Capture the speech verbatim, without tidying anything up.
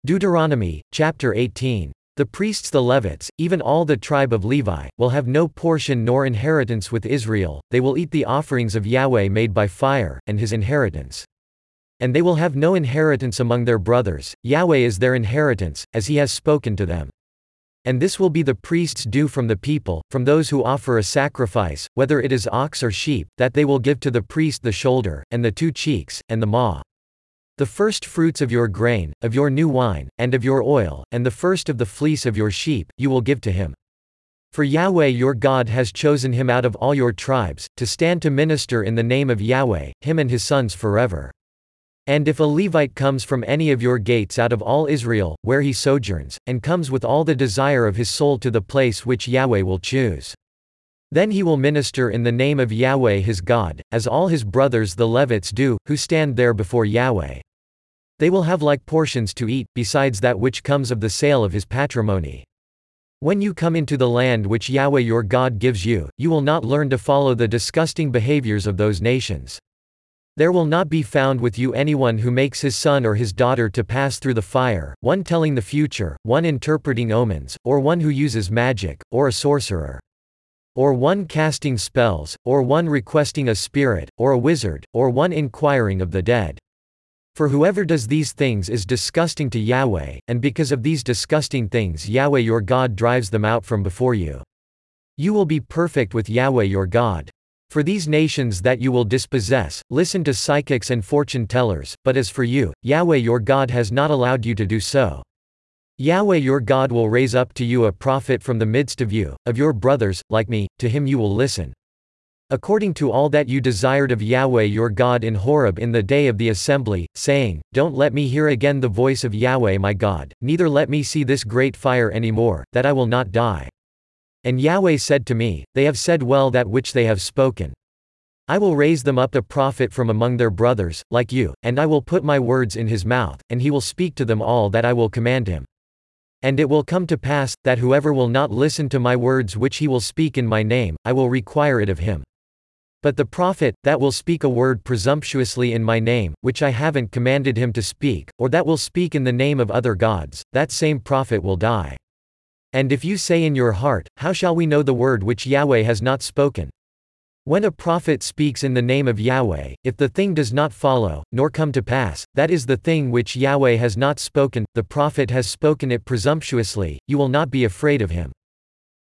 Deuteronomy, chapter eighteen. The priests the Levites, even all the tribe of Levi, will have no portion nor inheritance with Israel, they will eat the offerings of Yahweh made by fire, and his inheritance. And they will have no inheritance among their brothers, Yahweh is their inheritance, as he has spoken to them. And this will be the priest's due from the people, from those who offer a sacrifice, whether it is ox or sheep, that they will give to the priest the shoulder, and the two cheeks, and the maw. The first fruits of your grain, of your new wine, and of your oil, and the first of the fleece of your sheep, you will give to him. For Yahweh your God has chosen him out of all your tribes, to stand to minister in the name of Yahweh, him and his sons forever. And if a Levite comes from any of your gates out of all Israel, where he sojourns, and comes with all the desire of his soul to the place which Yahweh will choose, then he will minister in the name of Yahweh his God, as all his brothers the Levites do, who stand there before Yahweh. They will have like portions to eat, besides that which comes of the sale of his patrimony. When you come into the land which Yahweh your God gives you, you will not learn to follow the disgusting behaviors of those nations. There will not be found with you anyone who makes his son or his daughter to pass through the fire, one telling the future, one interpreting omens, or one who uses magic, or a sorcerer, or one casting spells, or one requesting a spirit, or a wizard, or one inquiring of the dead. For whoever does these things is disgusting to Yahweh, and because of these disgusting things Yahweh your God drives them out from before you. You will be perfect with Yahweh your God. For these nations that you will dispossess, listen to psychics and fortune tellers, but as for you, Yahweh your God has not allowed you to do so. Yahweh your God will raise up to you a prophet from the midst of you, of your brothers, like me, to him you will listen. According to all that you desired of Yahweh your God in Horeb in the day of the assembly, saying, Don't let me hear again the voice of Yahweh my God, neither let me see this great fire any more, that I will not die. And Yahweh said to me, They have said well that which they have spoken. I will raise them up a prophet from among their brothers, like you, and I will put my words in his mouth, and he will speak to them all that I will command him. And it will come to pass, that whoever will not listen to my words which he will speak in my name, I will require it of him. But the prophet, that will speak a word presumptuously in my name, which I haven't commanded him to speak, or that will speak in the name of other gods, that same prophet will die. And if you say in your heart, How shall we know the word which Yahweh has not spoken? When a prophet speaks in the name of Yahweh, if the thing does not follow, nor come to pass, that is the thing which Yahweh has not spoken, the prophet has spoken it presumptuously, you will not be afraid of him.